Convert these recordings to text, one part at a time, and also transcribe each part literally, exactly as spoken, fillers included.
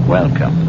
Welcome.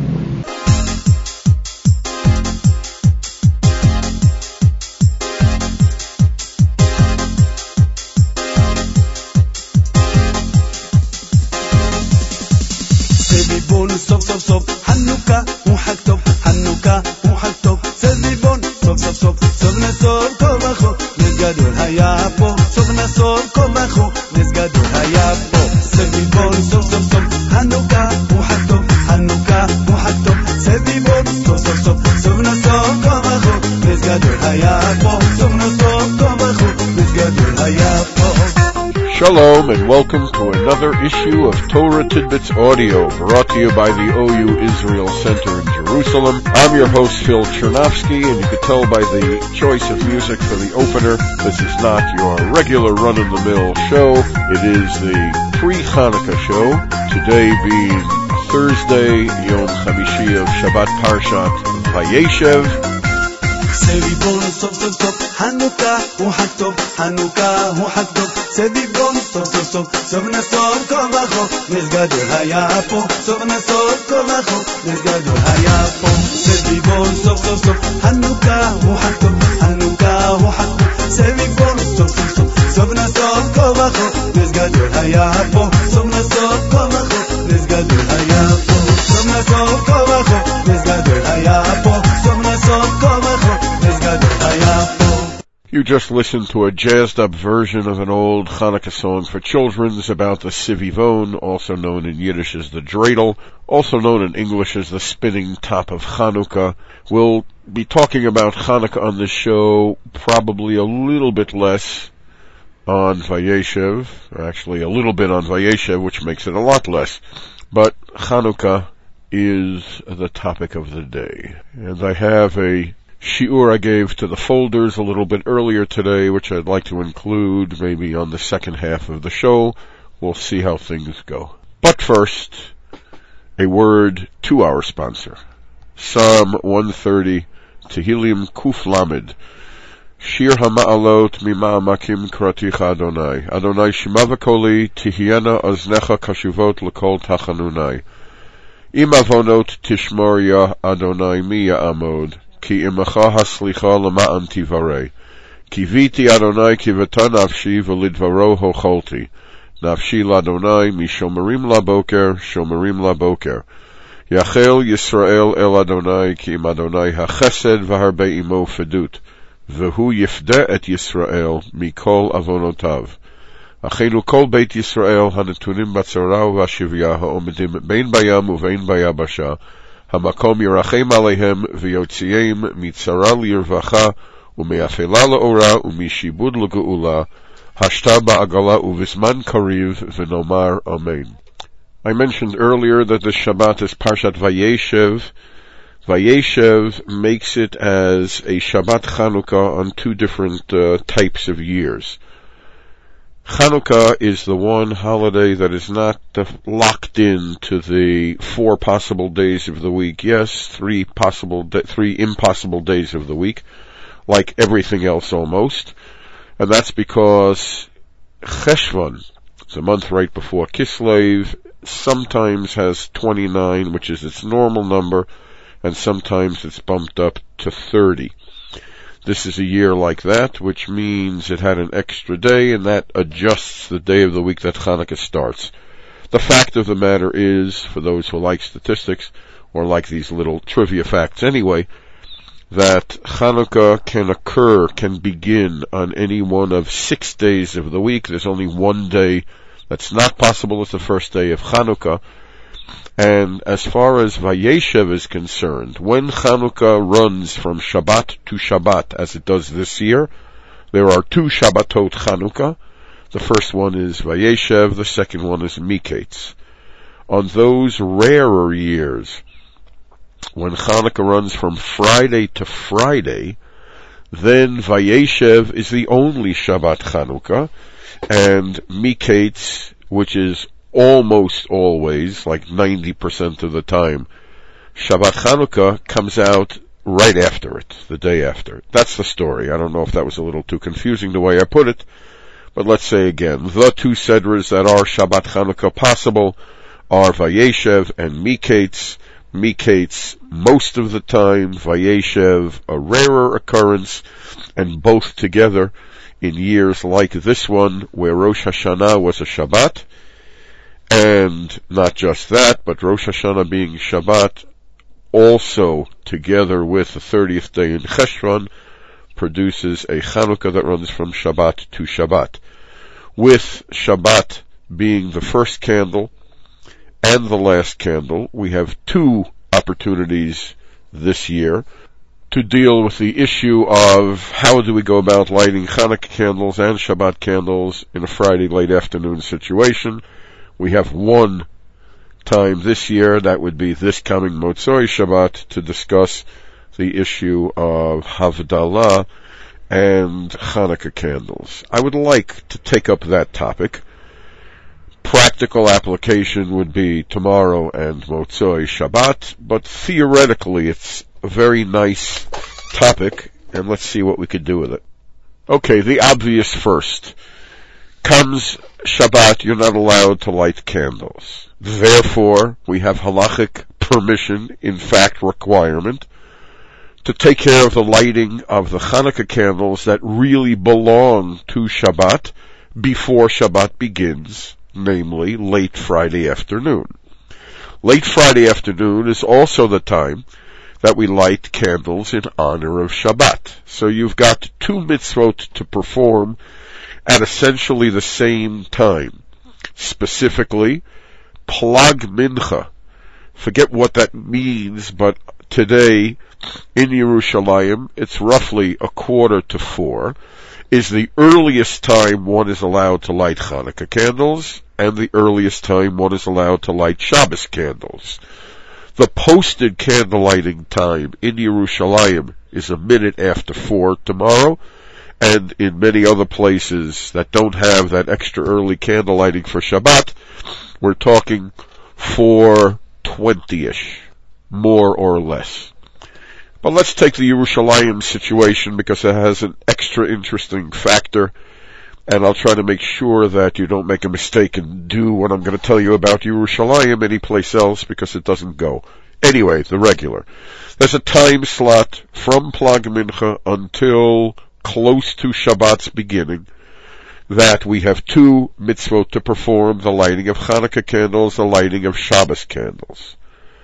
سبيبون صوب صوب صوب حنوكا وحكتب حنوكا وحكتب سبيبون صوب صوب صوب صوبنا صوب كوبخو نزقادو هيابو صوبنا صوب كوبخو نزقادو هيابو سبيبون صوب صوب صوب حنوكا وحكتب حنوكا وحكتب سبيبون صوب صوب صوب صوبنا صوب كوبخو نزقادو هيابو صوبنا صوب كوبخو نزقادو هيابو. Shalom and welcome to another issue of Torah Tidbits Audio, brought to you by the O U Israel Center in Jerusalem. I'm your host Phil Chernovsky, and you can tell by the choice of music for the opener, this is not your regular run-of-the-mill show. It is the pre-Hanukkah show, today being Thursday, Yom Chamishi of Shabbat Parshat Vayeshev. سبيبون صوب صوب صوب حنوكا وحكتب حنوكا وحكتب سبيبون صوب صوب صوب صوبنا صوب كوبخو نزقادو هيابو صوبنا صوب كوبخو نزقادو هيابو سبيبون صوب صوب صوب حنوكا وحكتب حنوكا وحكتب سبيبون صوب صوب صوب صوبنا صوب كوبخو نزقادو هيابو صوبنا صوب كوبخو نزقادو هيابو صوبنا صوب كوبخو نزقادو هيابو صوبنا صوب كوبخو. You just listened to a jazzed-up version of an old Hanukkah song for children about the Sivivon, also known in Yiddish as the dreidel, also known in English as the spinning top of Hanukkah. We'll be talking about Hanukkah on this show, probably a little bit less on Vayeshev, actually a little bit on Vayeshev, which makes it a lot less. But Hanukkah is the topic of the day. And I have a shiur I gave to the folders a little bit earlier today, which I'd like to include maybe on the second half of the show. We'll see how things go. But first, a word to our sponsor. Psalm one thirty, Tehillim Kuf Lamed. Shir HaMa'alot Mima'amakim Kraticha Adonai. Adonai Shema v'koli Tihiena Aznecha Kashuvot L'kol Tachanunai. Im Avonot Tishmor Ya Adonai Mi Ya'amod. Ki imacha haslicha lema'an tivarei. Kiviti Adonai kivata nafshi v'lidvaro hocholti. Nafshi l'Adonai mishomerim laboker, shomerim laboker. Yachel Yisrael el Adonai ki im Adonai hachesed v'harbe imo fedut. V'hu yifde et Yisrael mikol avonotav. Achenu kol beit Yisrael hanetunim batzara v'ashivya ha'omedim bein bayam uvein bayabasha. Hamakom yirachem alehem v'yotziim mitzara lirvacha u'me'afela le'ora u'mishibud le'geula hashta ba'agala u'visman kariv v'nomar amen. I mentioned earlier that the Shabbat is Parshat Vayeshev. Vayeshev makes it as a Shabbat Chanukah on two different uh, types of years. Chanukah is the one holiday that is not uh, locked in to the four possible days of the week. Yes, three possible, da- three impossible days of the week, like everything else almost. And that's because Cheshvan, the month right before Kislev, sometimes has twenty-nine, which is its normal number, and sometimes it's bumped up to thirty. This is a year like that, which means it had an extra day, and that adjusts the day of the week that Hanukkah starts. The fact of the matter is, for those who like statistics, or like these little trivia facts anyway, that Hanukkah can occur, can begin on any one of six days of the week. There's only one day that's not possible. It's the first day of Hanukkah. And as far as Vayeshev is concerned, when Chanukah runs from Shabbat to Shabbat, as it does this year, there are two Shabbatot Chanukah. The first one is Vayeshev, the second one is Miketz. On those rarer years, when Chanukah runs from Friday to Friday, then Vayeshev is the only Shabbat Chanukah, and Miketz, which is almost always, like ninety percent of the time, Shabbat Chanukah comes out right after it, the day after. That's the story. I don't know if that was a little too confusing the way I put it, but let's say again, the two Sedras that are Shabbat Chanukah possible are Vayeshev and Miketz. Miketz most of the time, Vayeshev a rarer occurrence, and both together in years like this one where Rosh Hashanah was a Shabbat, and not just that, but Rosh Hashanah being Shabbat also together with the thirtieth day in Cheshvan produces a Chanukah that runs from Shabbat to Shabbat. With Shabbat being the first candle and the last candle, we have two opportunities this year to deal with the issue of how do we go about lighting Hanukkah candles and Shabbat candles in a Friday late afternoon situation. We have one time this year, that would be this coming Motzoi Shabbat, to discuss the issue of Havdalah and Hanukkah candles. I would like to take up that topic. Practical application would be tomorrow and Motzoi Shabbat, but theoretically it's a very nice topic, and let's see what we could do with it. Okay, the obvious first. Comes Shabbat, you're not allowed to light candles. Therefore, we have halachic permission, in fact requirement, to take care of the lighting of the Hanukkah candles that really belong to Shabbat before Shabbat begins, namely late Friday afternoon. Late Friday afternoon is also the time that we light candles in honor of Shabbat. So you've got two mitzvot to perform at essentially the same time. Specifically, Plag Mincha. Forget what that means, but today in Yerushalayim, it's roughly a quarter to four, is the earliest time one is allowed to light Hanukkah candles, and the earliest time one is allowed to light Shabbos candles. The posted candle lighting time in Yerushalayim is a minute after four tomorrow, and in many other places that don't have that extra early candle lighting for Shabbat, we're talking four twenty-ish, more or less. But let's take the Yerushalayim situation because it has an extra interesting factor, and I'll try to make sure that you don't make a mistake and do what I'm going to tell you about Yerushalayim anyplace else, because it doesn't go. Anyway, the regular. There's a time slot from Plag Mincha until close to Shabbat's beginning that we have two mitzvot to perform, the lighting of Hanukkah candles, the lighting of Shabbos candles.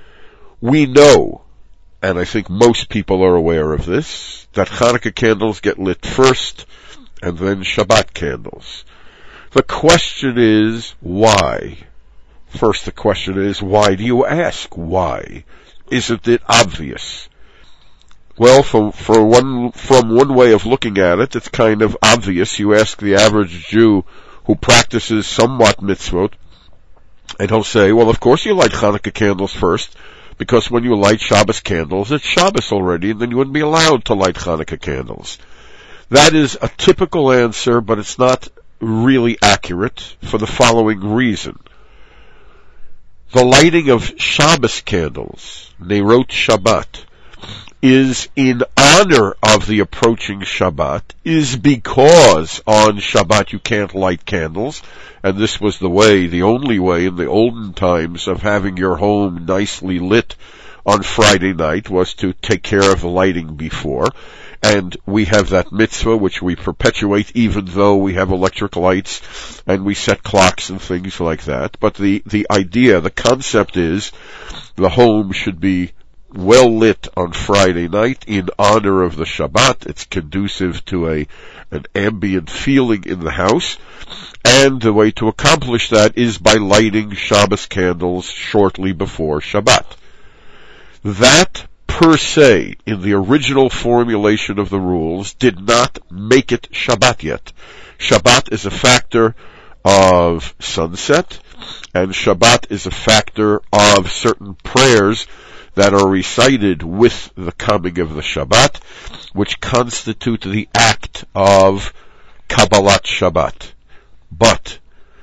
We know, and I think most people are aware of this, that Hanukkah candles get lit first, and then Shabbat candles. The question is, why? First, the question is, why do you ask? Why? Isn't it obvious? Well, for, for one, from one way of looking at it, it's kind of obvious. You ask the average Jew who practices somewhat mitzvot, and he'll say, well, of course you light Hanukkah candles first, because when you light Shabbos candles, it's Shabbos already, and then you wouldn't be allowed to light Hanukkah candles. That is a typical answer, but it's not really accurate for the following reason. The lighting of Shabbos candles, Neirot Shabbat, is in honor of the approaching Shabbat, is because on Shabbat you can't light candles, and this was the way, the only way in the olden times of having your home nicely lit on Friday night was to take care of the lighting before. And we have that mitzvah which we perpetuate even though we have electric lights and we set clocks and things like that. But the, the idea, the concept is the home should be well lit on Friday night in honor of the Shabbat. It's conducive to a an ambient feeling in the house. And the way to accomplish that is by lighting Shabbos candles shortly before Shabbat. That per se, in the original formulation of the rules, did not make it Shabbat yet. Shabbat is a factor of sunset, and Shabbat is a factor of certain prayers that are recited with the coming of the Shabbat, which constitute the act of Kabbalat Shabbat. But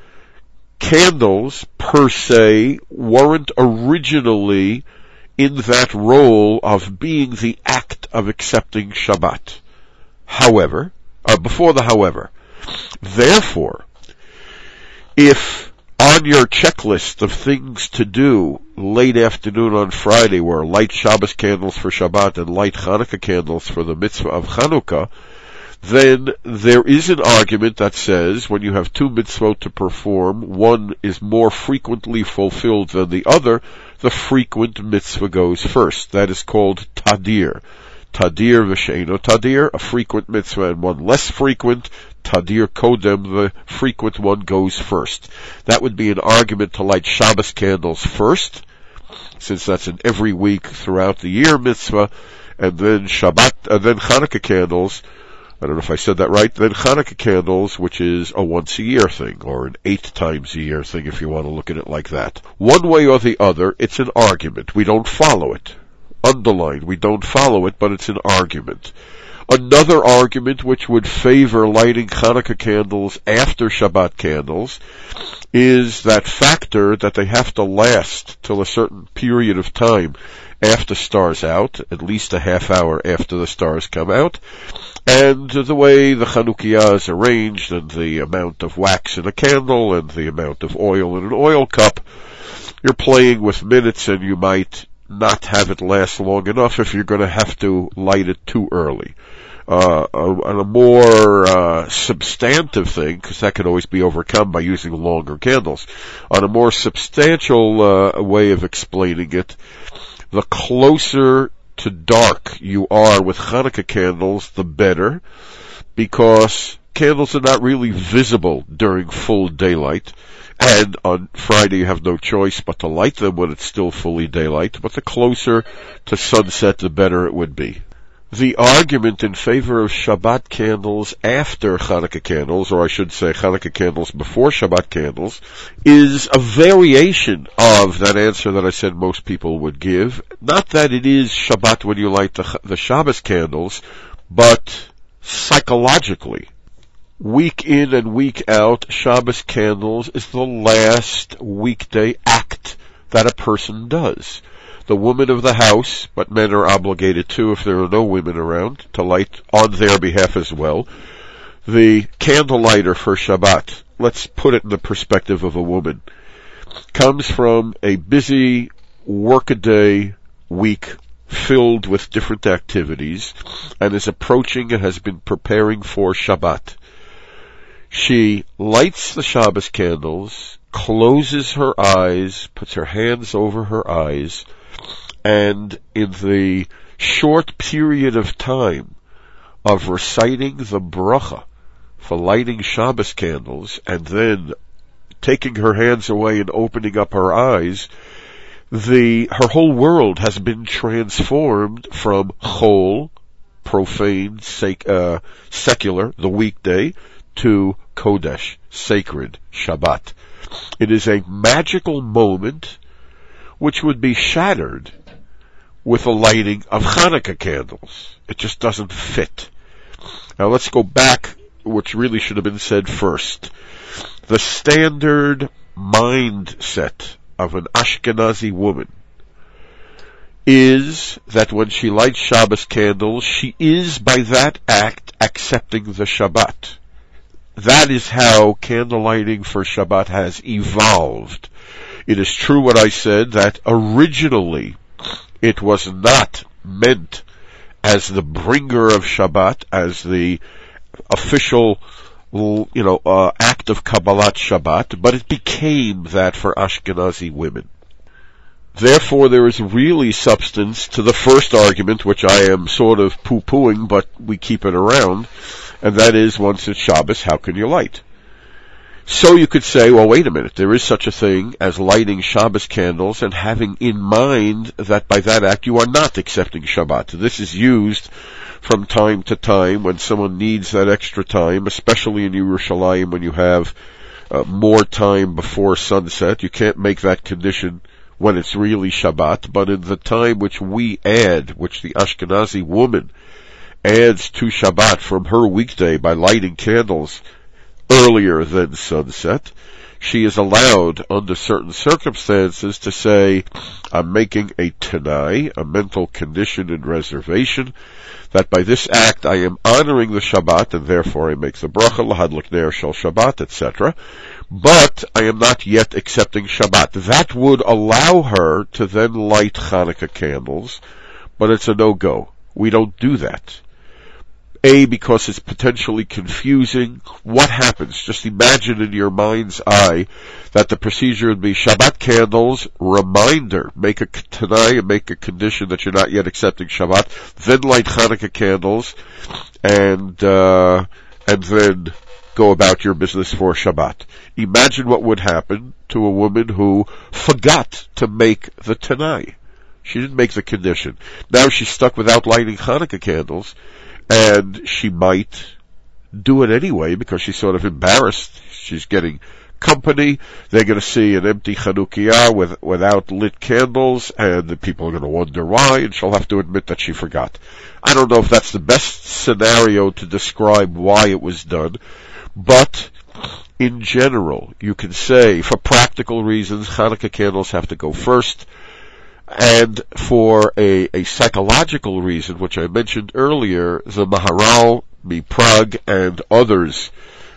candles, per se, weren't originally in that role of being the act of accepting Shabbat. However, uh, before the however, therefore, if On your checklist of things to do late afternoon on Friday, where light Shabbos candles for Shabbat and light Hanukkah candles for the mitzvah of Hanukkah, then there is an argument that says when you have two mitzvot to perform, one is more frequently fulfilled than the other, the frequent mitzvah goes first. That is called tadir. Tadir v'she'eno tadir, a frequent mitzvah and one less frequent. Tadir kodem, the frequent one goes first. That would be an argument to light Shabbos candles first, since that's an every week throughout the year mitzvah, and then Shabbat, and then Hanukkah candles. I don't know if I said that right. Then Hanukkah candles, which is a once a year thing, or an eight times a year thing if you want to look at it like that. One way or the other, it's an argument. We don't follow it. Underlined, we don't follow it, but it's an argument. Another argument which would favor lighting Hanukkah candles after Shabbat candles is that factor that they have to last till a certain period of time after stars out, at least a half hour after the stars come out, and the way the Chanukiah is arranged, and the amount of wax in a candle, and the amount of oil in an oil cup. You're playing with minutes, and you might not have it last long enough if you're going to have to light it too early. Uh, on a more uh, substantive thing, because that could always be overcome by using longer candles, on a more substantial uh, way of explaining it, the closer to dark you are with Hanukkah candles, the better, because candles are not really visible during full daylight, and on Friday you have no choice but to light them when it's still fully daylight, but the closer to sunset, the better it would be. The argument in favor of Shabbat candles after Hanukkah candles, or I should say Hanukkah candles before Shabbat candles, is a variation of that answer that I said most people would give. Not that it is Shabbat when you light the, the Shabbos candles, but psychologically. Week in and week out, Shabbos candles is the last weekday act that a person does. The woman of the house, but men are obligated to, if there are no women around, to light on their behalf as well. The candle lighter for Shabbat, let's put it in the perspective of a woman, comes from a busy workaday week filled with different activities, and is approaching and has been preparing for Shabbat. She lights the Shabbos candles, closes her eyes, puts her hands over her eyes, and in the short period of time of reciting the bracha for lighting Shabbos candles, and then taking her hands away and opening up her eyes, the her whole world has been transformed from chol, profane, sec, uh, secular, the weekday, to kodesh, sacred, Shabbat. It is a magical moment which would be shattered with the lighting of Hanukkah candles. It just doesn't fit. Now let's go back, which really should have been said first. The standard mindset of an Ashkenazi woman is that when she lights Shabbos candles, she is by that act accepting the Shabbat. That is how candle lighting for Shabbat has evolved. It is true what I said, that originally it was not meant as the bringer of Shabbat, as the official, you know, uh, act of Kabbalat Shabbat, but it became that for Ashkenazi women. Therefore, there is really substance to the first argument, which I am sort of poo-pooing, but we keep it around, and that is, once it's Shabbos, how can you light? So you could say, well, wait a minute, there is such a thing as lighting Shabbos candles and having in mind that by that act you are not accepting Shabbat. This is used from time to time when someone needs that extra time, especially in Yerushalayim when you have uh, more time before sunset. You can't make that condition when it's really Shabbat, but in the time which we add, which the Ashkenazi woman adds to Shabbat from her weekday by lighting candles earlier than sunset, she is allowed, under certain circumstances, to say, I'm making a tenai, a mental condition and reservation, that by this act I am honoring the Shabbat, and therefore I make the bracha, lahadlik ner shel Shabbat, et cetera. But I am not yet accepting Shabbat. That would allow her to then light Hanukkah candles, but it's a no-go. We don't do that. A, because it's potentially confusing. What happens? Just imagine in your mind's eye that the procedure would be Shabbat candles, reminder, make a tenai and make a condition that you're not yet accepting Shabbat, then light Hanukkah candles, and, uh, and then go about your business for Shabbat. Imagine what would happen to a woman who forgot to make the tenai. She didn't make the condition. Now she's stuck without lighting Hanukkah candles, and she might do it anyway because she's sort of embarrassed. She's getting company. They're going to see an empty Chanukiah with, without lit candles, and the people are going to wonder why, and she'll have to admit that she forgot. I don't know if that's the best scenario to describe why it was done, but in general, you can say, for practical reasons, Hanukkah candles have to go first. And for a, a psychological reason, which I mentioned earlier, the Maharal, Prague, and others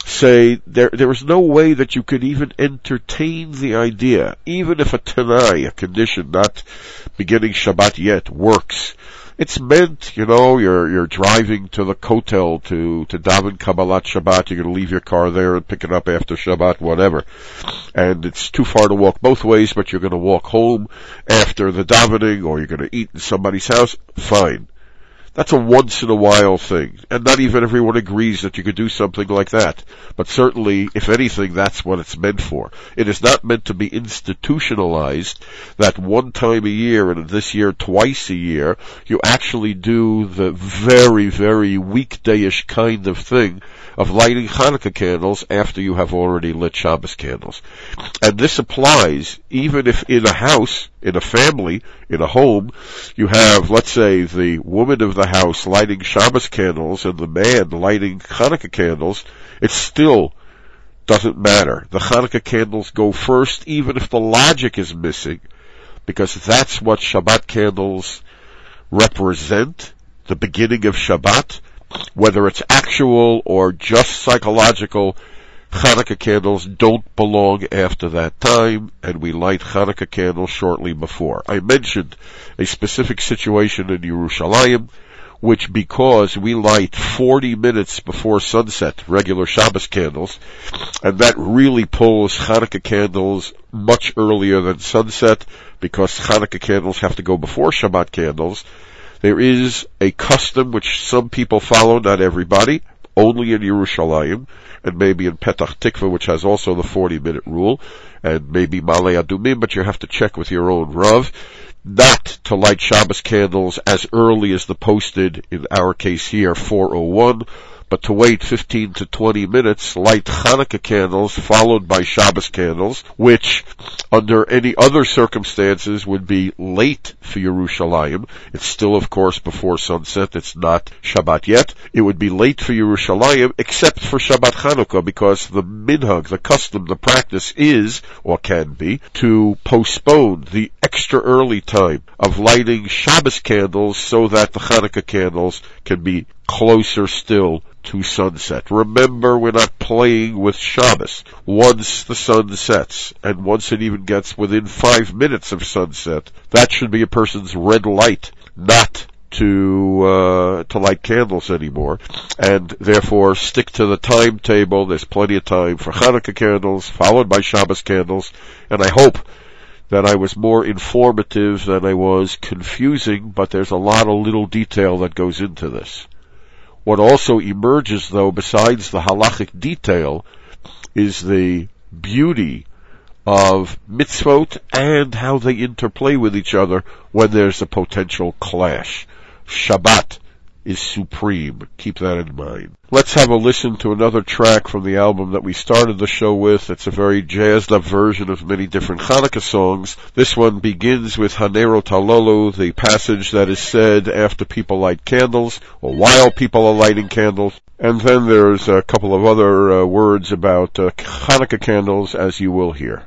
say there there is no way that you could even entertain the idea, even if a tenai, a condition not beginning Shabbat yet, works. It's meant, you know, you're you're driving to the kotel to to daven Kabbalat Shabbat. You're going to leave your car there and pick it up after Shabbat, whatever. And it's too far to walk both ways, but you're going to walk home after the davening, or you're going to eat in somebody's house. Fine. That's a once-in-a-while thing, and not even everyone agrees that you could do something like that. But certainly, if anything, that's what it's meant for. It is not meant to be institutionalized, that one time a year, and this year twice a year, you actually do the very, very weekdayish kind of thing of lighting Hanukkah candles after you have already lit Shabbos candles. And this applies even if in a house, in a family, in a home, you have, let's say, the woman of the house lighting Shabbos candles and the man lighting Hanukkah candles. It still doesn't matter. The Hanukkah candles go first, even if the logic is missing, because that's what Shabbat candles represent, the beginning of Shabbat. Whether it's actual or just psychological, Hanukkah candles don't belong after that time, and we light Hanukkah candles shortly before. I mentioned a specific situation in Yerushalayim, which because we light forty minutes before sunset, regular Shabbos candles, and that really pulls Hanukkah candles much earlier than sunset, because Hanukkah candles have to go before Shabbat candles. There is a custom which some people follow, not everybody, only in Yerushalayim, and maybe in Petach Tikva, which has also the forty minute rule, and maybe Malei Adumim, but you have to check with your own Rav, not to light Shabbos candles as early as the posted, in our case here, four oh one, but to wait fifteen to twenty minutes, light Hanukkah candles, followed by Shabbos candles, which, under any other circumstances, would be late for Yerushalayim. It's still, of course, before sunset. It's not Shabbat yet. It would be late for Yerushalayim, except for Shabbat Chanukah, because the minhag, the custom, the practice is, or can be, to postpone the extra early time of lighting Shabbos candles so that the Hanukkah candles can be closer still to sunset. Remember, we're not playing with Shabbos. Once the sun sets, and once it even gets within five minutes of sunset, that should be a person's red light, not to uh, to light candles anymore. And therefore, stick to the timetable. There's plenty of time for Hanukkah candles, followed by Shabbos candles, and I hope that I was more informative than I was confusing, but there's a lot of little detail that goes into this. What also emerges, though, besides the halachic detail, is the beauty of mitzvot and how they interplay with each other when there's a potential clash. Shabbat is supreme. Keep that in mind. Let's have a listen to another track from the album that we started the show with. It's a very jazzed up version of many different Hanukkah songs. This one begins with Hanerot Halolu, the passage that is said after people light candles, or while people are lighting candles. And then there's a couple of other uh, words about uh, Hanukkah candles, as you will hear.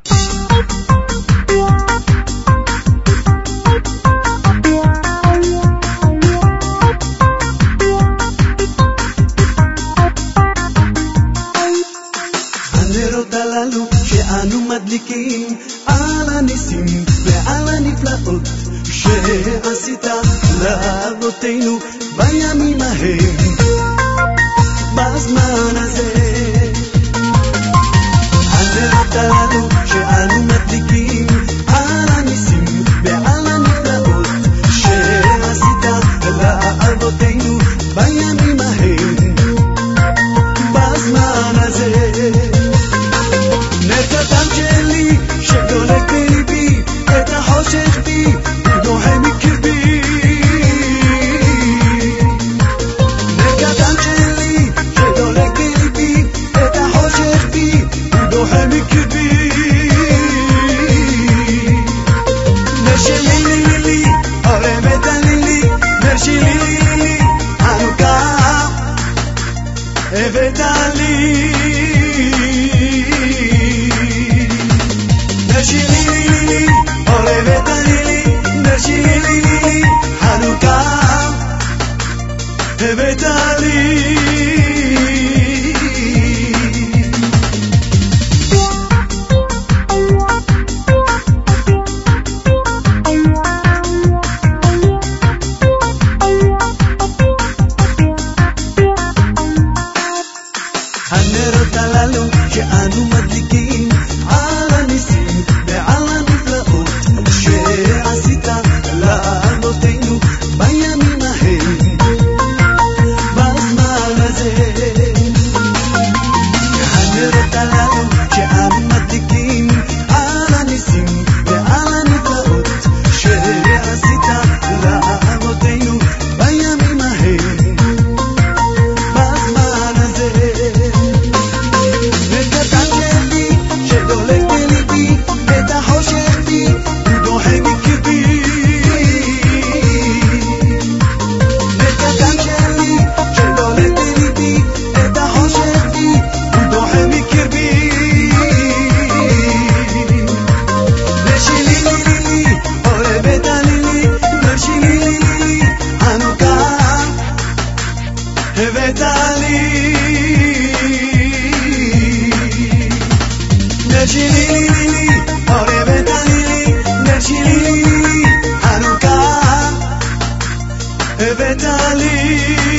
הנרות הללו שאנו מדליקים על הניסים ועל הנפלאות שעשית לאבותינו בימים ההם בזמן הזה. הנרות הללו שאנו מדליקים על הניסים ועל הנפלאות שעשית לאבותינו בימים ההם בזמן הזה. נר קטן שלי שדולק בליבי את החושך בי ודוחה מקרבי. נר קטן שלי שדולק בליבי את החושך בי ודוחה מקרבי. נר שלי לי לי לי אורבת לי נר שלי לי לי חנוכה הבאת לי. נרשי לי לי לי אורבת לי נרשי לי לי חנוכה הבאת לי. הנרות הללו שאנו מדליקים על הניסים ועל הנפלאות שעשית לאבותינו בימים ההם בזמן הזה. הנרות הללו שאנו מדליקים על הניסים ועל הנפלאות שעשית לאבותינו בימים ההם בזמן הזה. וקטן שלי שדולק בליבי את החושך בי ודוחה מקרבי. וקטן שלי שדולק בליבי את החושך בי ודוחה מקרבי. נרשי לי לי לי לי אורבת לי לי נרשי לי לי לי חנוכה הבאת לי. נרשי לי לי לי לי אורבת לי לי נרשי לי לי לי חנוכה הבאת לי.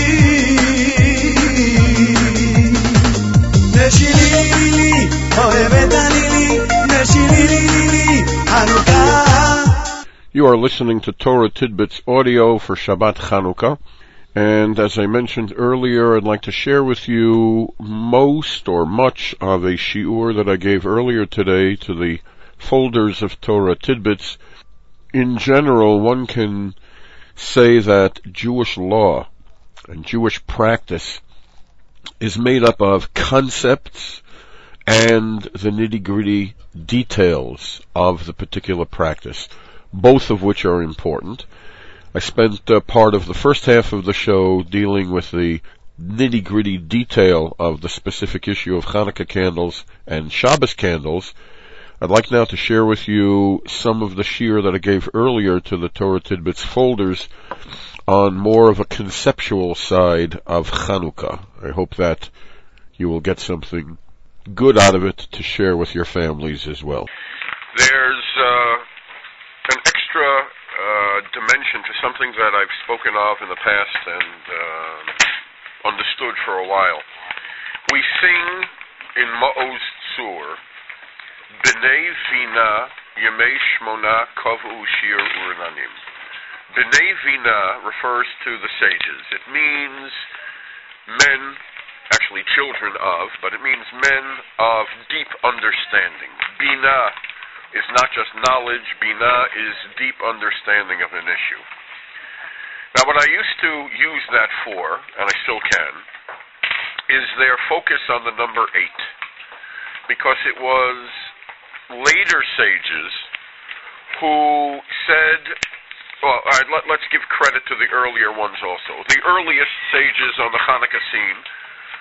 נרשי לי לי לי אורבת לי לי נרשי לי לי לי חנוכה. You are listening to Torah Tidbits audio for Shabbat Chanukah. And as I mentioned earlier, I'd like to share with you most or much of a shiur that I gave earlier today to the folders of Torah Tidbits. In general, one can say that Jewish law and Jewish practice is made up of concepts and the nitty-gritty details of the particular practice, both of which are important. I spent uh, part of the first half of the show dealing with the nitty-gritty detail of the specific issue of Hanukkah candles and Shabbos candles. I'd like now to share with you some of the shiur that I gave earlier to the Torah Tidbits folders on more of a conceptual side of Hanukkah. I hope that you will get something good out of it to share with your families as well. There's uh, an extra uh, dimension to something that I've spoken of in the past and uh, understood for a while. We sing in Ma'oz Tzur, B'nei Vina Yemei Shmona Kavu Shir Urnanim. B'nei Vina refers to the sages. It means men, actually children of, but it means men of deep understanding. Bina is not just knowledge. Bina is deep understanding of an issue. Now, what I used to use that for, and I still can, is their focus on the number eight. Because it was later sages who said, well, all right, let, let's give credit to the earlier ones also. The earliest sages on the Hanukkah scene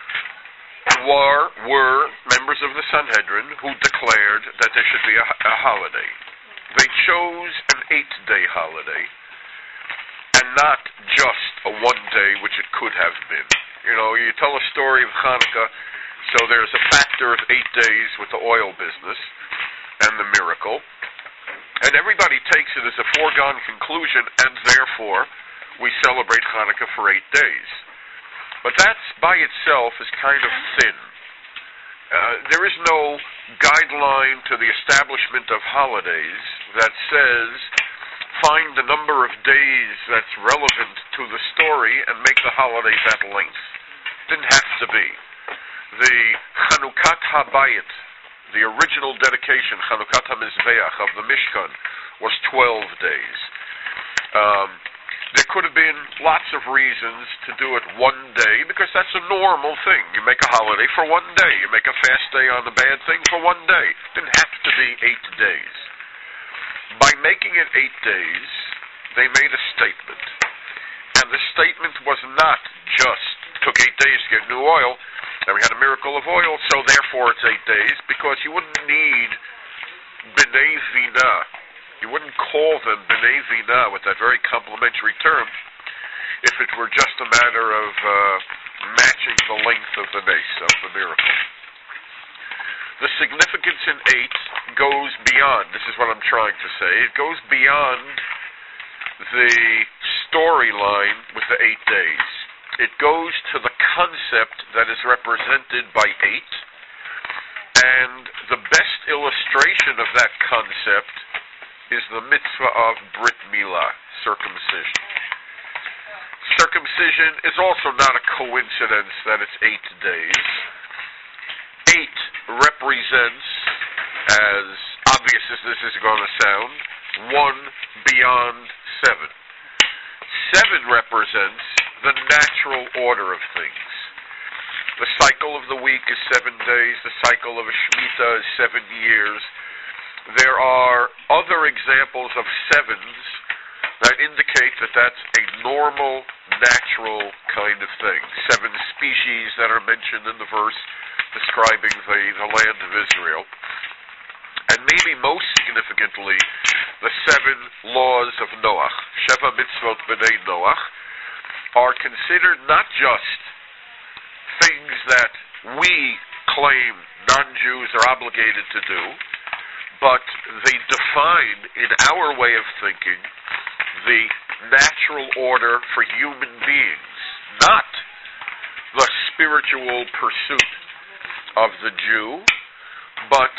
were, were members of the Sanhedrin who declared that there should be a, a holiday. They chose an eight-day holiday and not just a one-day, which it could have been. You know, you tell a story of Hanukkah, so there's a factor of eight days with the oil business and the miracle, and everybody takes it as a foregone conclusion, and therefore we celebrate Hanukkah for eight days. But that by itself is kind of thin. Uh, there is no guideline to the establishment of holidays that says find the number of days that's relevant to the story and make the holiday that length. Didn't have to be. The Chanukat HaBayit, the original dedication, Chanukat HaMizbeach of the Mishkan, was twelve days. Um, there could have been lots of reasons to do it one day, because that's a normal thing. You make a holiday for one day. You make a fast day on the bad thing for one day. It didn't have to be eight days. By making it eight days, they made a statement. And the statement was not just, took eight days to get new oil, and we had a miracle of oil, so therefore it's eight days, because you wouldn't need B'nai Vina. You wouldn't call them B'nai Vina with that very complimentary term if it were just a matter of uh, matching the length of the nace, of the miracle. The significance in eight goes beyond, this is what I'm trying to say, it goes beyond the storyline with the eight days. It goes to the concept that is represented by eight, and the best illustration of that concept is the mitzvah of Brit Milah, circumcision. Circumcision is also not a coincidence that it's eight days. Eight represents, as obvious as this is going to sound, one beyond seven. Seven represents the natural order of things. The cycle of the week is seven days. The cycle of a Shemitah is seven years. There are other examples of sevens that indicate that that's a normal, natural kind of thing. Seven species that are mentioned in the verse describing the, the land of Israel. And maybe most significantly, the seven laws of Noach, Sheva Mitzvot B'nai Noach, are considered not just things that we claim non-Jews are obligated to do, but they define, in our way of thinking, the natural order for human beings, not the spiritual pursuit of the Jew, but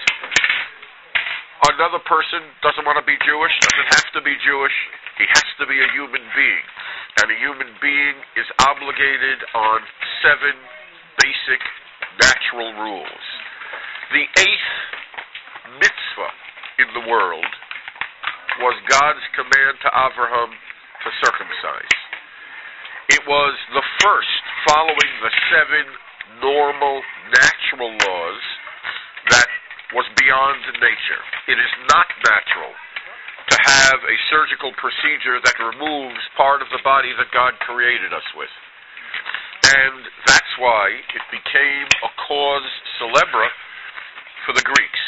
another person doesn't want to be Jewish, doesn't have to be Jewish, he has to be a human being. And a human being is obligated on seven basic natural rules. The eighth mitzvah in the world was God's command to Avraham to circumcise. It was the first following the seven normal, natural laws that was beyond nature. It is not natural to have a surgical procedure that removes part of the body that God created us with. And that's why it became a cause célèbre for the Greeks.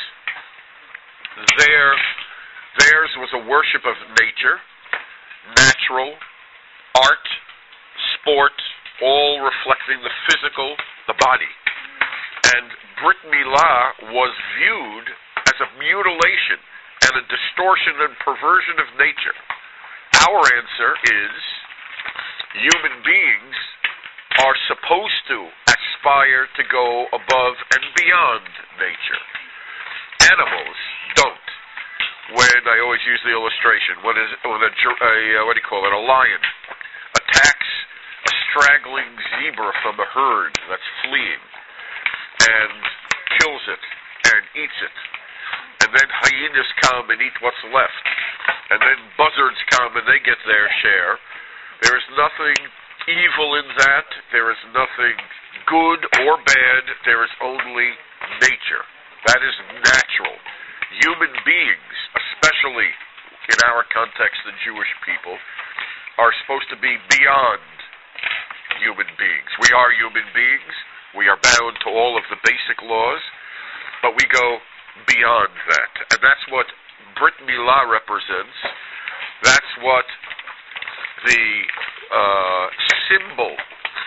Their, theirs was a worship of nature, natural, art, sport, all reflecting the physical, the body. And Brit Milah was viewed as a mutilation and a distortion and perversion of nature. Our answer is human beings are supposed to aspire to go above and beyond nature. Animals don't. When I always use the illustration, when, is, when a, a what do you call it, a lion attacks a straggling zebra from a herd that's fleeing and kills it and eats it, and then hyenas come and eat what's left, and then buzzards come and they get their share. There is nothing evil in that. There is nothing good or bad. There is only nature. That is natural. Human beings, especially in our context, the Jewish people, are supposed to be beyond human beings. We are human beings. We are bound to all of the basic laws, but we go beyond that. And that's what Brit Milah represents. That's what the uh, symbol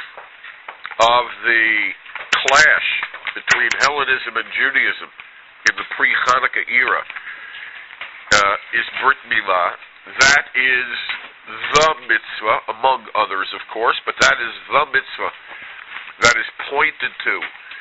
of the clash between Hellenism and Judaism in the pre-Hanukkah era uh, is Brit Milah. That is the mitzvah, among others, of course, but that is the mitzvah that is pointed to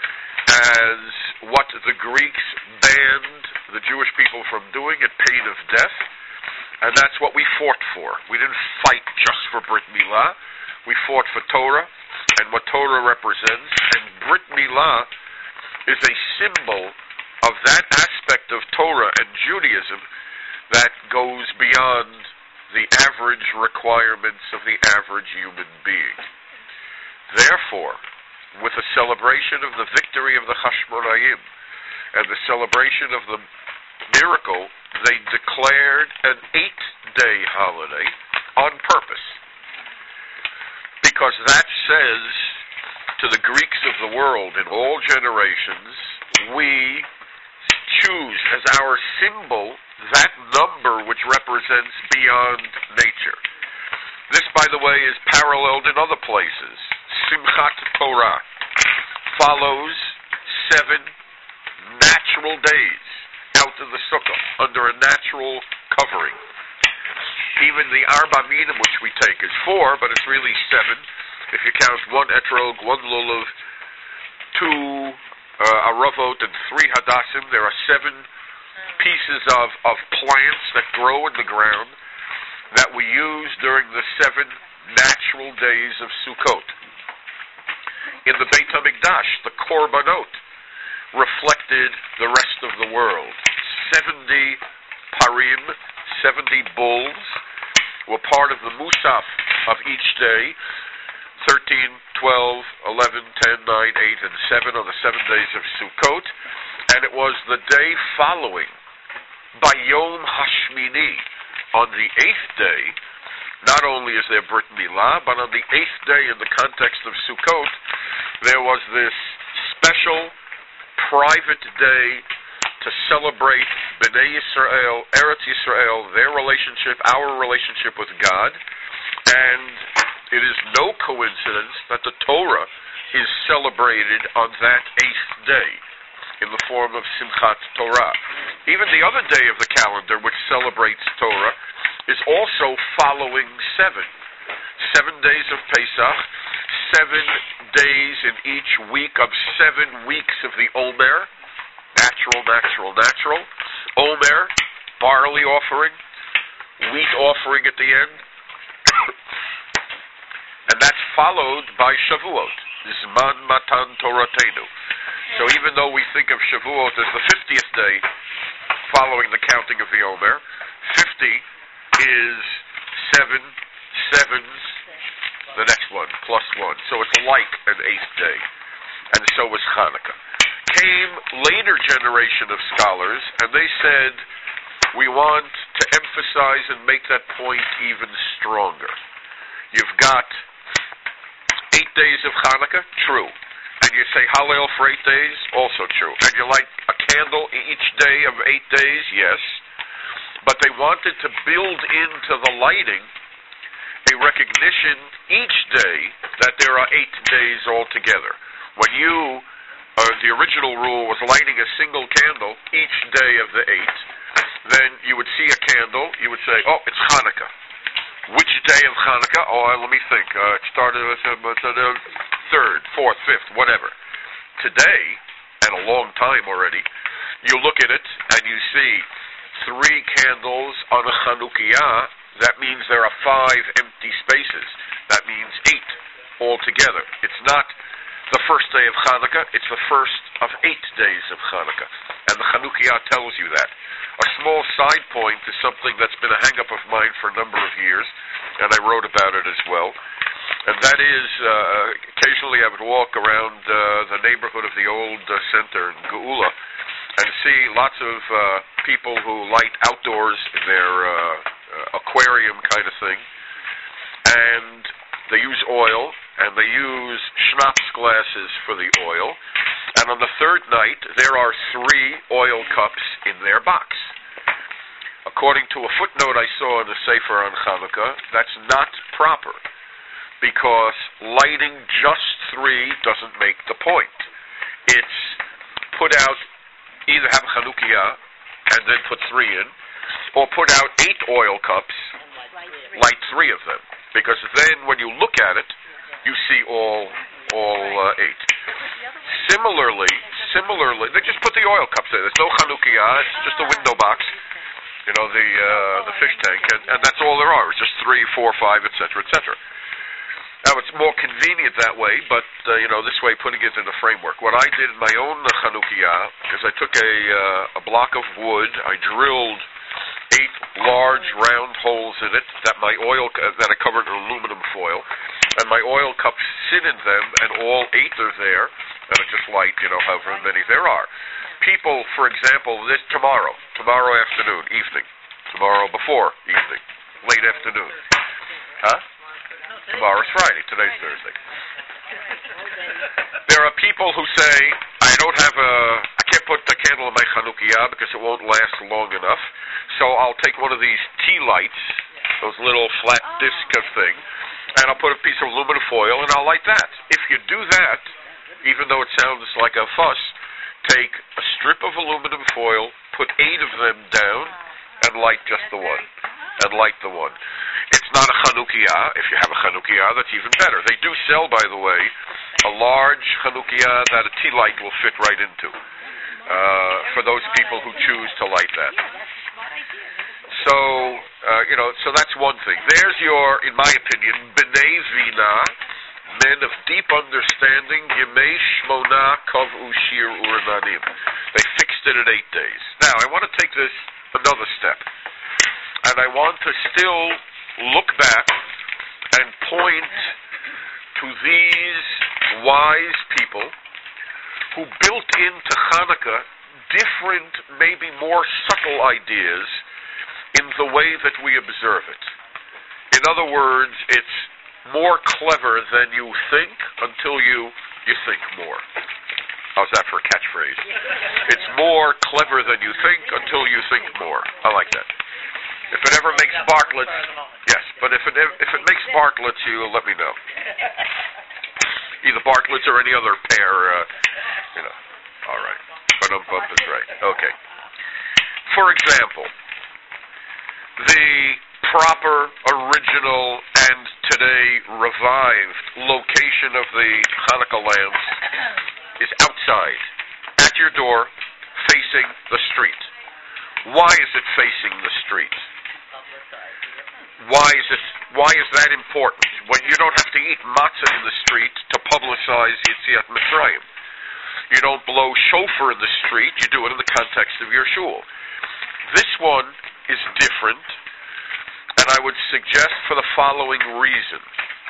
as what the Greeks banned the Jewish people from doing at pain of death, and that's what we fought for. We didn't fight just for Brit Milah. We fought for Torah and what Torah represents, and Brit Milah is a symbol of that aspect of Torah and Judaism that goes beyond the average requirements of the average human being. Therefore, with the celebration of the victory of the Hashmonaim and the celebration of the miracle, they declared an eight-day holiday on purpose. Because that says to the Greeks of the world in all generations, we choose as our symbol that number which represents beyond nature. This, by the way, is paralleled in other places. Simchat Torah follows seven natural days out of the sukkah under a natural covering. Even the Arba Minim, which we take, is four, but it's really seven. If you count one etrog, one lulav, two uh, aravot, and three hadassim, there are seven pieces of, of plants that grow in the ground that we use during the seven natural days of Sukkot. In the Beit HaMikdash, the Korbanot reflected the rest of the world. Seventy parim, seventy bulls, were part of the Musaf of each day. Thirteen, twelve, eleven, ten, nine, eight, and seven on the seven days of Sukkot. And it was the day following, by Yom Hashmini, on the eighth day. Not only is there Brit Milah, but on the eighth day in the context of Sukkot, there was this special, private day to celebrate Bnei Yisrael, Eretz Yisrael, their relationship, our relationship with God. And it is no coincidence that the Torah is celebrated on that eighth day in the form of Simchat Torah. Even the other day of the calendar, which celebrates Torah, is also following seven. Seven days of Pesach, seven days in each week of seven weeks of the Omer, natural, natural, natural. Omer, barley offering, wheat offering at the end. And that's followed by Shavuot, Zman Matan Toratenu. So even though we think of Shavuot as the fiftieth day following the counting of the Omer, fifty is seven sevens, the next one, plus one. So it's like an eighth day. And so was Hanukkah. Came later generation of scholars, and they said, we want to emphasize and make that point even stronger. You've got eight days of Hanukkah, true. And you say Hallel for eight days, also true. And you light a candle each day of eight days, yes. But they wanted to build into the lighting a recognition each day that there are eight days altogether. When you, uh, the original rule was lighting a single candle each day of the eight, then you would see a candle, you would say, oh, it's Hanukkah. Which day of Hanukkah? Oh, let me think. Uh, it started with uh, the third, fourth, fifth, whatever. Today, and a long time already, you look at it and you see three candles on a Chanukiah. That means there are five empty spaces. That means eight altogether. It's not the first day of Hanukkah, it's the first of eight days of Hanukkah. And the Chanukiah tells you that. A small side point is something that's been a hang-up of mine for a number of years, and I wrote about it as well. And that is, uh, occasionally I would walk around uh, the neighborhood of the old uh, center in Geula and see lots of uh, people who light outdoors in their uh, uh, aquarium kind of thing. And they use oil, and they use schnapps glasses for the oil. And on the third night, there are three oil cups in their box. According to a footnote I saw in the Sefer on Hanukkah, that's not proper, because lighting just three doesn't make the point. It's put out, either have a Chanukiah and then put three in, or put out eight oil cups, light three of them, because then when you look at it, you see all all uh, eight. Similarly, similarly, they just put the oil cups there. There's no Chanukiah, it's just a window box, you know, the uh, the fish tank, and, and that's all there are. It's just three, four, five, et cetera, et cetera. Now, it's more convenient that way, but, uh, you know, this way, putting it in a framework. What I did in my own uh, Chanukiah is I took a, uh, a block of wood, I drilled eight large round holes in it that my oil, uh, that I covered in aluminum foil, and my oil cups sit in them, and all eight are there, and I just light, you know, however many there are. People, for example, this tomorrow, tomorrow afternoon, evening, tomorrow before evening, late afternoon, huh? Tomorrow's Friday, today's Thursday. There are people who say, I don't have a, I can't put the candle in my Chanukiah because it won't last long enough, so I'll take one of these tea lights, those little flat disc of thing, and I'll put a piece of aluminum foil and I'll light that. If you do that, even though it sounds like a fuss, take a strip of aluminum foil, put eight of them down, and light just the one. And light the one. It's not a Chanukiah. If you have a Chanukiah, that's even better. They do sell, by the way, a large Chanukiah that a tea light will fit right into, uh, for those people who choose to light that. So, uh, you know, so that's one thing. There's your, in my opinion, B'nai Vina, men of deep understanding, Yemei Shmona Kavu Shir Urananim. They fixed it at eight days. Now, I want to take this another step. And I want to still look back and point to these wise people who built into Hanukkah different, maybe more subtle ideas in the way that we observe it. In other words, it's more clever than you think until you, you think more. How's that for a catchphrase? It's more clever than you think until you think more. I like that. If it ever makes Bartlett's, yes, but if it if it makes Bartlett's, you let me know. Either Bartlett's or any other pair, uh, you know. All right. But um bump is right. Okay. For example, the proper, original, and today revived location of the Hanukkah lamps is outside, at your door, facing the street. Why is it facing the street? Why is it? Why is that important? When you don't have to eat matzah in the street to publicize Yetziat Mitzrayim. You don't blow shofar in the street. You do it in the context of your shul. This one is different, and I would suggest for the following reason.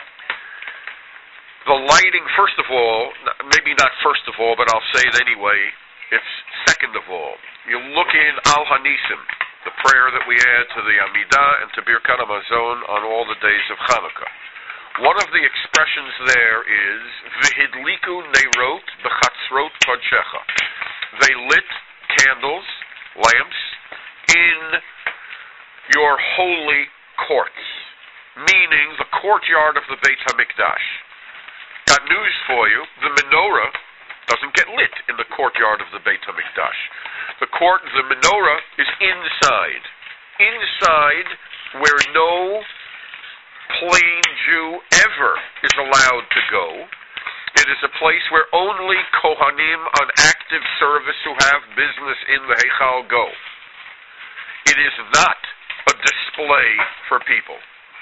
The lighting, first of all, maybe not first of all, but I'll say it anyway, it's second of all. You look in Al Hanisim, the prayer that we add to the Amidah and to Birkat Hamazon on all the days of Hanukkah. One of the expressions there is V'hidliku neirot b'chatzrot kodshecha. They lit candles, lamps, in your holy courts, meaning the courtyard of the Beit HaMikdash. Got news for you, the menorah doesn't get lit in the courtyard of the Beit HaMikdash. The court, the menorah is inside. Inside, where no plain Jew ever is allowed to go. It is a place where only Kohanim on active service who have business in the Heichal go. It is not a display for people.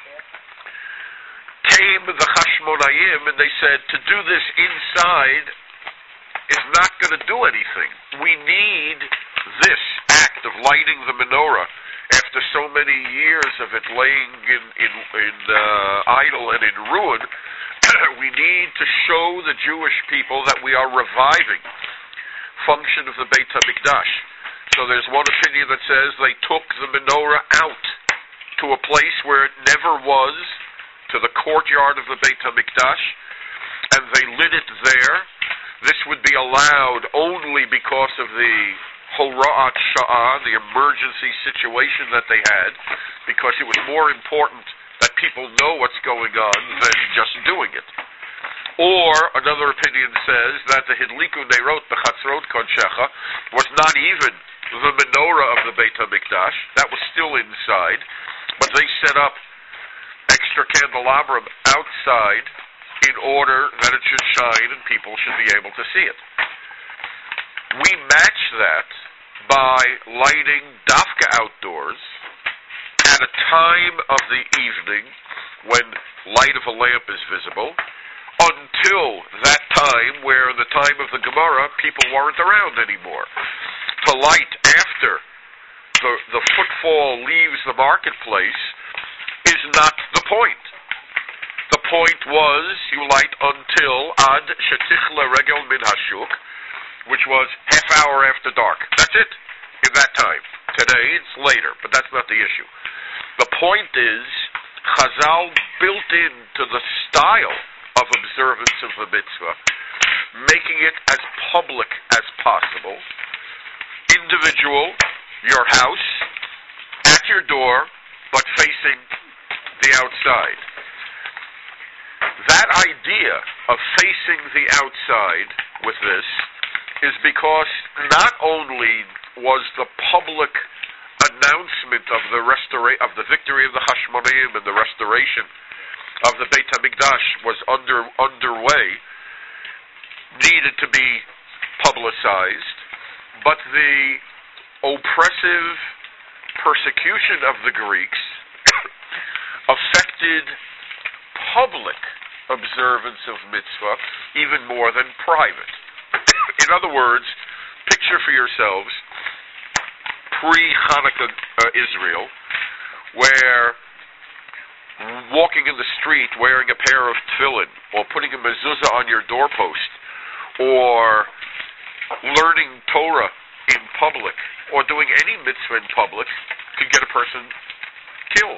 Came the Hashmonayim and they said, to do this inside is not going to do anything. We need this act of lighting the menorah after so many years of it laying in, in, in uh, idle and in ruin. We need to show the Jewish people that we are reviving function of the Beit HaMikdash. So there's one opinion that says they took the menorah out to a place where it never was, to the courtyard of the Beit HaMikdash, and they lit it there, this would be allowed only because of the Hora'at Sha'ah, the emergency situation that they had, because it was more important that people know what's going on than just doing it. Or, another opinion says that the Hidliku Neirot Bechatzrot Kodshecha was not even the menorah of the Beit HaMikdash. That was still inside, but they set up extra candelabrum outside in order that it should shine and people should be able to see it. We match that by lighting dafka outdoors at a time of the evening when light of a lamp is visible, until that time where in the time of the Gemara people weren't around anymore. To light after the, the footfall leaves the marketplace is not the point. The point was you light until ad shetichla regel min hashuk, which was half hour after dark. That's it, in that time. Today it's later, but that's not the issue. The point is, Chazal built into the style of observance of the mitzvah, making it as public as possible. Individual, your house, at your door, but facing the outside. That idea of facing the outside with this is because not only was the public announcement of the restora- of the victory of the Hashmonaim and the restoration of the Beit HaMikdash was under underway, needed to be publicized, but the oppressive persecution of the Greeks affected public observance of mitzvah even more than private. In other words, picture for yourselves pre-Hanukkah uh, Israel, where walking in the street wearing a pair of tefillin, or putting a mezuzah on your doorpost, or learning Torah in public, or doing any mitzvah in public, could get a person killed.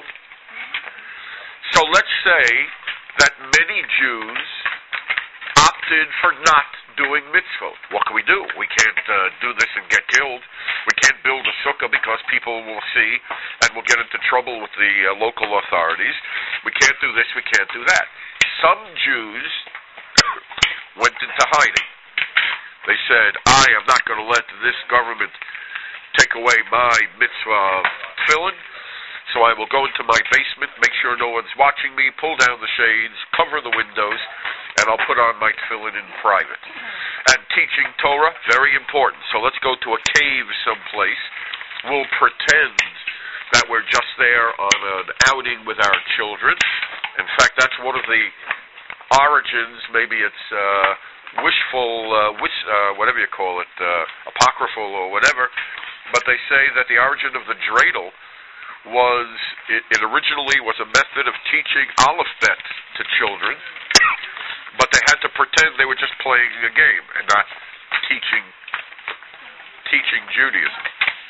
So let's say that many Jews opted for not doing mitzvot. What can we do? We can't uh, do this and get killed. We can't build a sukkah because people will see and we'll get into trouble with the uh, local authorities. We can't do this, we can't do that. Some Jews went into hiding. They said, I am not going to let this government take away my mitzvah of tefillin, so I will go into my basement, make sure no one's watching me, pull down the shades, cover the windows, and I'll put on my tefillin in private. And teaching Torah, very important. So let's go to a cave someplace. We'll pretend that we're just there on an outing with our children. In fact, that's one of the origins, maybe it's uh, wishful, uh, wish, uh, whatever you call it, uh, apocryphal or whatever, but they say that the origin of the dreidel was, it, it originally was a method of teaching aleph bet to children, but they had to pretend they were just playing a game and not teaching teaching Judaism.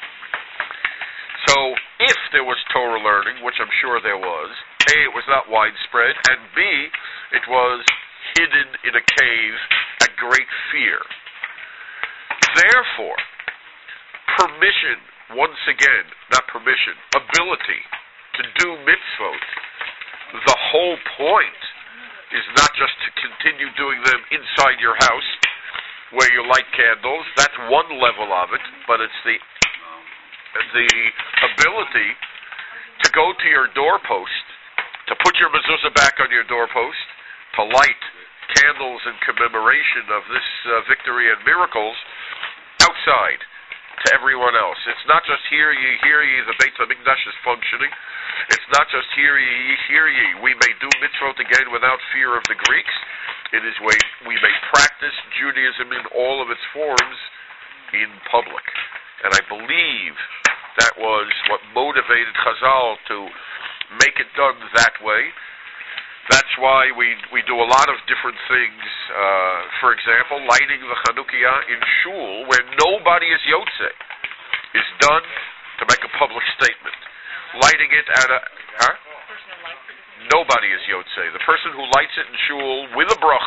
So if there was Torah learning, which I'm sure there was, A, it was not widespread, and B, it was hidden in a cave at great fear. Therefore, permission, once again, not permission, ability to do mitzvot, the whole point is not just to continue doing them inside your house where you light candles. That's one level of it, but it's the the ability to go to your doorpost, to put your mezuzah back on your doorpost, to light candles in commemoration of this uh, victory and miracles outside to everyone else. It's not just hear ye, hear ye, the Beit HaMikdash is functioning. It's not just hear ye, hear ye, we may do mitzvot again without fear of the Greeks. It is we, we may practice Judaism in all of its forms in public. And I believe that was what motivated Chazal to make it done that way. That's why we we do a lot of different things. Uh, for example, lighting the Chanukiah in shul where nobody is Yotze is done to make a public statement. Lighting it at a... Huh? Nobody is Yotze. The person who lights it in shul with a bracha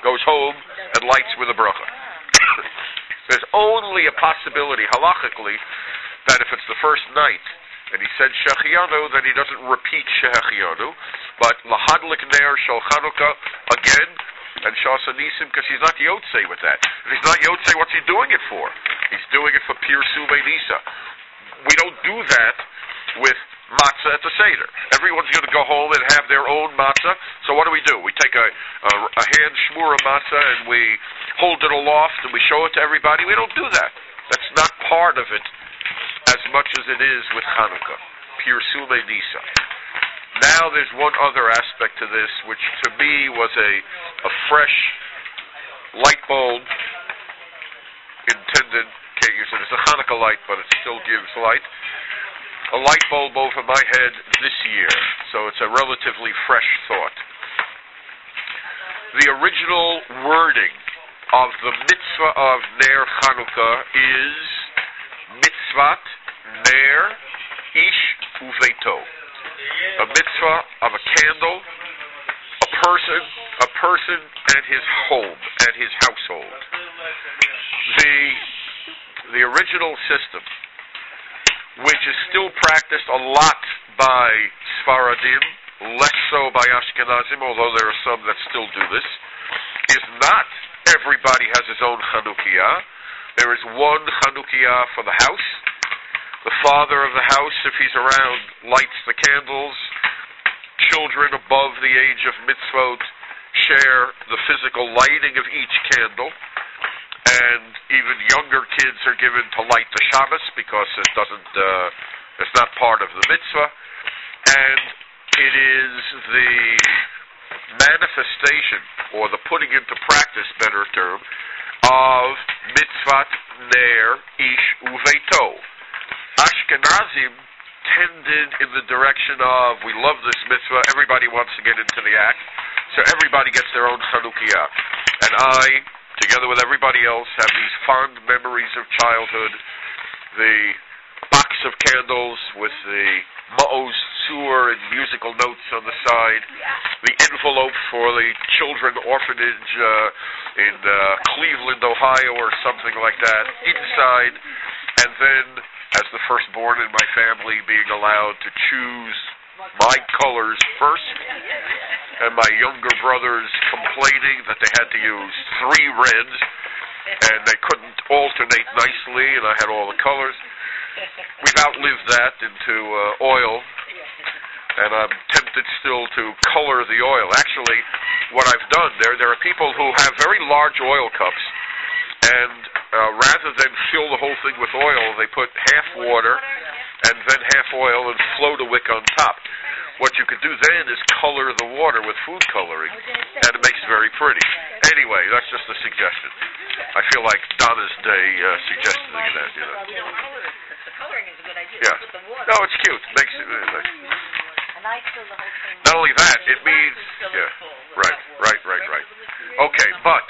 goes home and lights with a bracha. There's only a possibility, halachically, that if it's the first night, and he said Shechianu, then he doesn't repeat Shechianu, but Lahadlik Ner Shel Chanukah again, and Shasa Nisim, because he's not Yotzei with that. If he's not Yotzei, what's he doing it for? He's doing it for Pirsu Nisa. We don't do that with matzah at the Seder. Everyone's going to go home and have their own matzah. So what do we do? We take a, a, a hand shmura matzah and we hold it aloft and we show it to everybody. We don't do that. That's not part of it as much as it is with Hanukkah. Pirsu Nisa. Now there's one other aspect to this, which to me was a, a fresh light bulb intended, can't use it as a Hanukkah light, but it still gives light. A light bulb over my head this year, so it's a relatively fresh thought. The original wording of the mitzvah of Ner Chanukah is mitzvat Ner Ish Uveito. A mitzvah of a candle, a person, a person and his home, and his household. The, the original system, which is still practiced a lot by Sfaradim, less so by Ashkenazim, although there are some that still do this, is not everybody has his own Chanukiah. There is one Chanukiah for the house. The father of the house, if he's around, lights the candles. Children above the age of mitzvot share the physical lighting of each candle. And even younger kids are given to light the Shabbos because it doesn't, uh, it's not part of the mitzvah. And it is the manifestation, or the putting into practice, better term, of mitzvat ner ish uveito. Ashkenazim tended in the direction of, we love this mitzvah, everybody wants to get into the act, so everybody gets their own Chanukiah. And I, together with everybody else, have these fond memories of childhood, the box of candles with the Ma'oz Tzur and musical notes on the side, the envelope for the children orphanage uh, in uh, Cleveland, Ohio, or something like that, inside, and then, as the firstborn in my family, being allowed to choose my colors first, and my younger brothers complaining that they had to use three reds, and they couldn't alternate nicely, and I had all the colors. We've outlived that into uh, oil, and I'm tempted still to color the oil. Actually, what I've done, there there are people who have very large oil cups, and uh, rather than fill the whole thing with oil, they put half water and then half oil and float a wick on top. What you could do then is color the water with food coloring, and it makes it very pretty. Anyway, that's just a suggestion. I feel like Donna's Day uh, suggesting that, you know. The coloring is a good idea. Yeah. With the water. No, it's cute. It makes it. Uh, like, And I fill the whole thing. not only that, it means. Yeah. Right. Right. Right. Right. Okay, but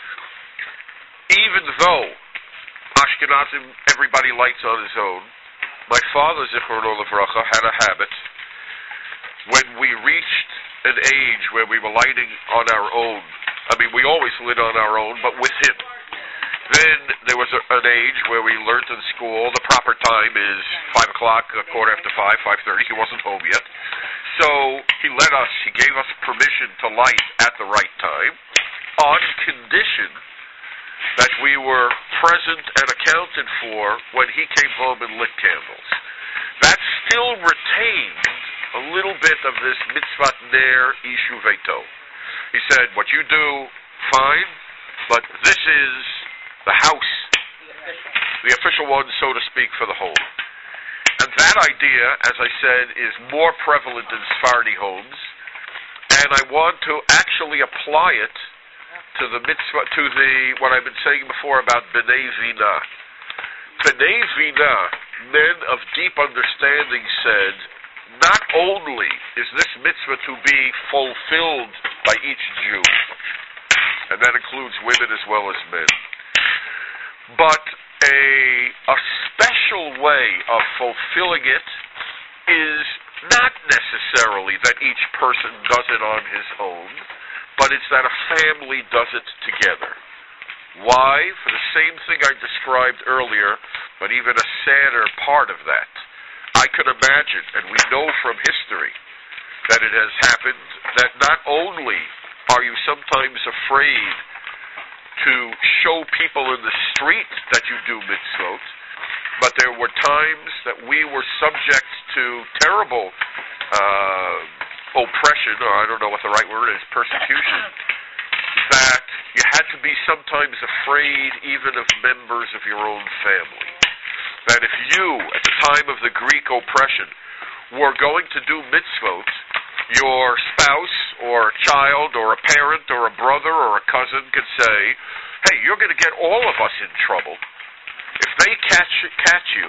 even though Ashkenazim, everybody lights on his own, my father, Zichrono Livracha, had a habit. When we reached an age where we were lighting on our own, I mean, we always lit on our own, but with him. Then there was a, an age where we learned in school the proper time is five o'clock, a quarter after five, five thirty. He wasn't home yet, so he let us. He gave us permission to light at the right time, on condition that we were present and accounted for when he came home and lit candles. That still retained a little bit of this mitzvat ner ishu veito. He said, what you do, fine, but this is the house, the official one, so to speak, for the home. And that idea, as I said, is more prevalent in Sephardi homes, and I want to actually apply it to the mitzvah, to the, what I've been saying before about B'nai Vina. B'nai Vina, men of deep understanding, said, not only is this mitzvah to be fulfilled by each Jew, and that includes women as well as men, but a, a special way of fulfilling it is not necessarily that each person does it on his own, but it's that a family does it together. Why? For the same thing I described earlier, but even a sadder part of that. I could imagine, and we know from history, that it has happened that not only are you sometimes afraid to show people in the street that you do mitzvot, but there were times that we were subject to terrible uh, oppression, or I don't know what the right word is, persecution, that you had to be sometimes afraid even of members of your own family. That if you, at the time of the Greek oppression, were going to do mitzvot, your spouse or a child or a parent or a brother or a cousin could say, hey, you're going to get all of us in trouble. If they catch catch you,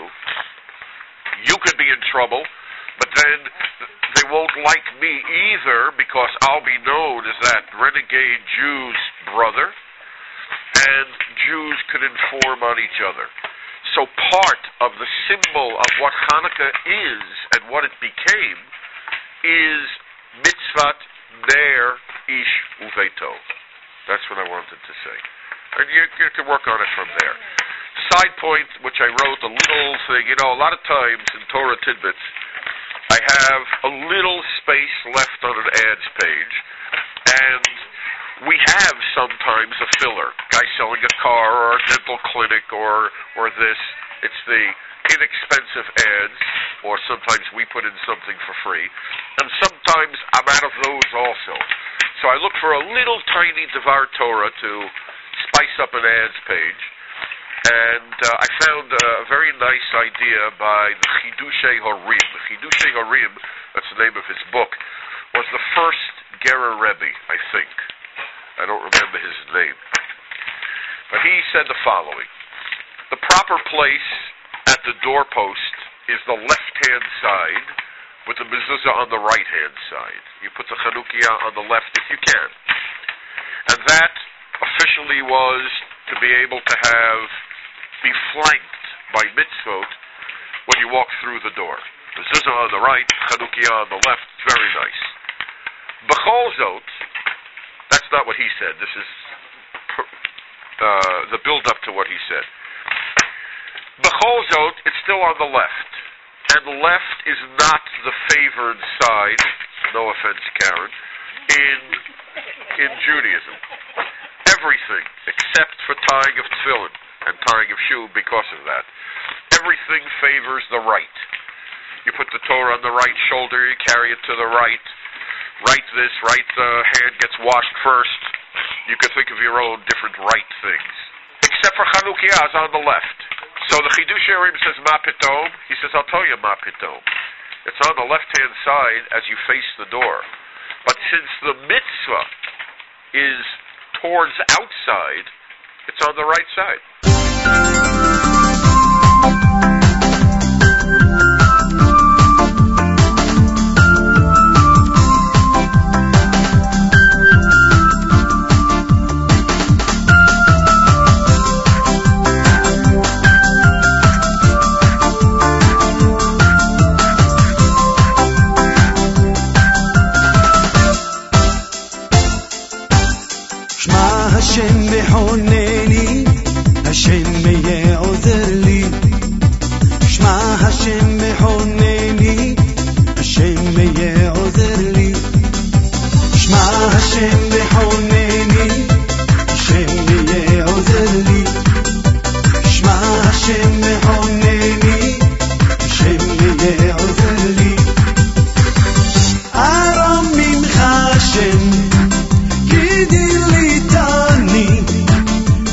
you could be in trouble, but then they won't like me either because I'll be known as that renegade Jew's brother, and Jews could inform on each other. So part of the symbol of what Hanukkah is and what it became is mitzvat ner ish uveito. That's what I wanted to say. And you, you can work on it from there. Side point, which I wrote, a little thing, you know, a lot of times in Torah Tidbits, I have a little space left on an ads page, and we have sometimes a filler, guy selling a car or a dental clinic or or this. It's the inexpensive ads, or sometimes we put in something for free, and sometimes I'm out of those also. So I look for a little tiny Devar Torah to spice up an ads page, and uh, I found a very nice idea by the Chidushei Horim. The Chidushei Horim, that's the name of his book, was the first Gerer Rebbe, I think. I don't remember his name. But he said the following. The proper place at the doorpost is the left-hand side with the mezuzah on the right-hand side. You put the Chanukiah on the left if you can. And that officially was to be able to have, be flanked by mitzvot when you walk through the door. Mezuzah on the right, Chanukiah on the left, very nice. B'chol zot, that's not what he said. This is uh, the build-up to what he said. B'chol zot, it's still on the left. And left is not the favored side, no offense, Karen, in in Judaism. Everything, except for tying of tefillin and tying of shoe because of that. Everything favors the right. You put the Torah on the right shoulder, you carry it to the right. Right this, right uh, hand gets washed first. You could think of your own different right things. Except for Chanukiah is on the left. So the Chidushei Horim says, Ma pitom. He says, I'll tell you, Ma pitom. It's on the left-hand side as you face the door. But since the mitzvah is towards outside, it's on the right side. השם מחונני, השם יהיה עוזר לי. שמע השם מחונני, השם יהיה עוזר לי. שמע השם מחונני, השם יהיה עוזר לי. שמע השם מחונני, השם יהיה עוזר לי. ארום ממך השם, גידי לי תני,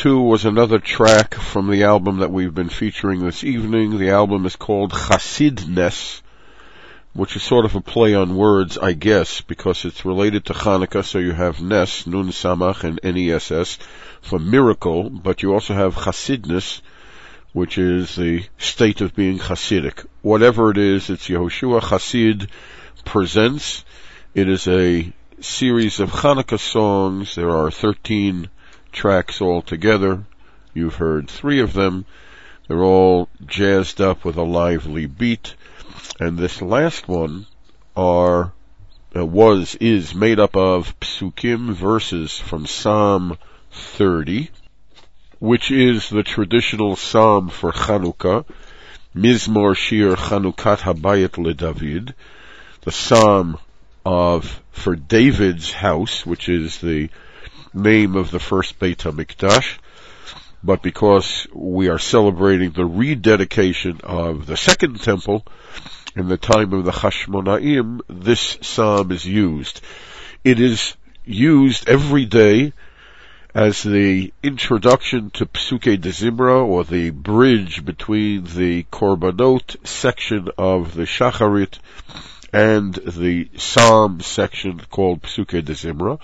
ninety-two was another track from the album that we've been featuring this evening. The album is called Chassidness, which is sort of a play on words, I guess, because it's related to Hanukkah, so you have Nes, Nun Samach, and N E S S for miracle, but you also have Chassidness, which is the state of being Hasidic. Whatever it is, it's Yehoshua Chassid Presents. It is a series of Hanukkah songs. There are thirteen tracks altogether. You've heard three of them. They're all jazzed up with a lively beat. And this last one are, uh, was, is made up of psukim, verses from Psalm thirty, which is the traditional psalm for Chanukah, Mizmor Shir Chanukat Habayit LeDavid, the psalm of, for David's house, which is the name of the first Beit HaMikdash, but because we are celebrating the rededication of the second temple in the time of the Hashmonaim, this psalm is used. It is used every day as the introduction to Psukei de Zimra, or the bridge between the Korbanot section of the Shacharit and the Psalm section called Psukei de Zimra.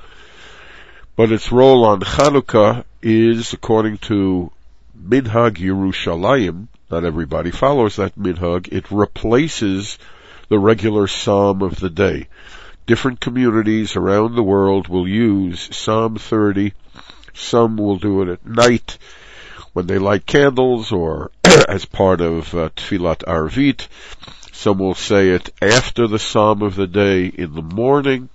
But its role on Chanukah is, according to Minhag Yerushalayim, not everybody follows that minhag, it replaces the regular psalm of the day. Different communities around the world will use Psalm thirty. Some will do it at night when they light candles, or as part of uh, Tfilat Arvit. Some will say it after the psalm of the day in the morning.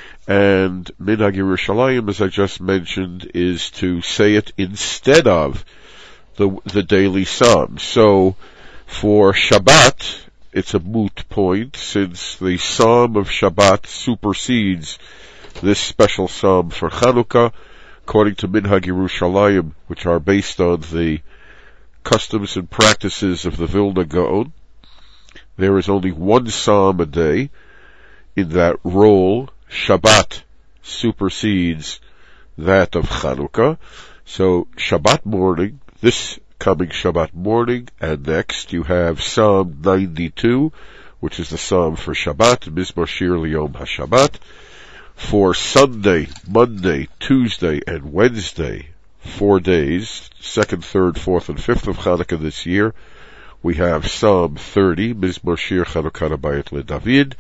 And Minhag Yerushalayim, as I just mentioned, is to say it instead of the the daily psalm. So for Shabbat, it's a moot point, since the psalm of Shabbat supersedes this special psalm for Chanukah, according to Minhag Yerushalayim, which are based on the customs and practices of the Vilna Gaon. There is only one psalm a day. In that role, Shabbat supersedes that of Chanukah. So Shabbat morning, this coming Shabbat morning, and next you have Psalm ninety-two, which is the psalm for Shabbat, Mizmor Shir Liyom HaShabbat. For Sunday, Monday, Tuesday, and Wednesday, four days, second, third, fourth, and fifth of Chanukah this year, we have Psalm thirty, Mizmor Shir Chanukat Habayit LeDavid.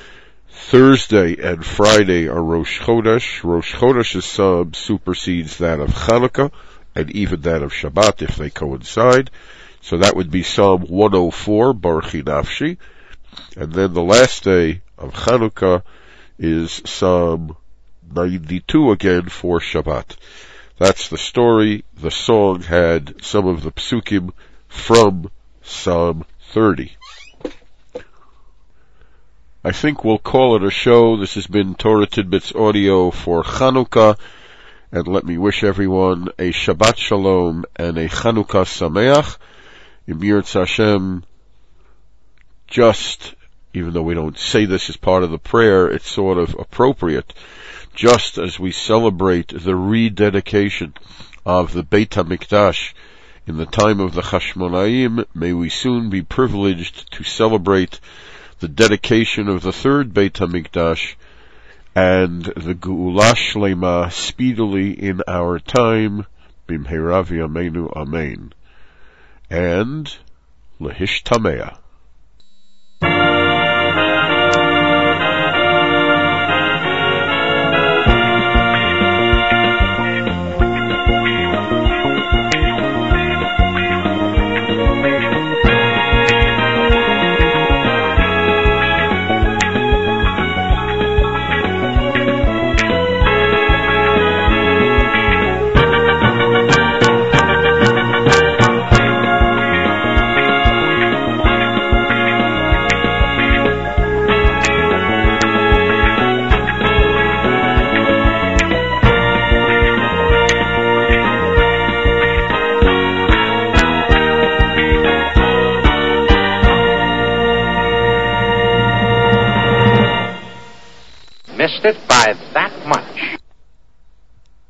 Thursday and Friday are Rosh Chodesh. Rosh Chodesh's psalm supersedes that of Chanukah, and even that of Shabbat if they coincide. So that would be Psalm one oh four, Baruchi Nafshi. And then the last day of Chanukah is Psalm ninety-two again for Shabbat. That's the story. The song had some of the psukim from Psalm thirty. I think we'll call it a show. This has been Torah Tidbits Audio for Chanukah, and let me wish everyone a Shabbat Shalom and a Chanukah Sameach. Im Yirtz Hashem, just, even though we don't say this as part of the prayer, it's sort of appropriate. Just as we celebrate the rededication of the Beit HaMikdash in the time of the Hashmonaim, may we soon be privileged to celebrate the dedication of the third Beit HaMikdash and the Geula Shlema speedily in our time. Bimheira v'yameinu amen. And Lehishtamea. Missed it by that much.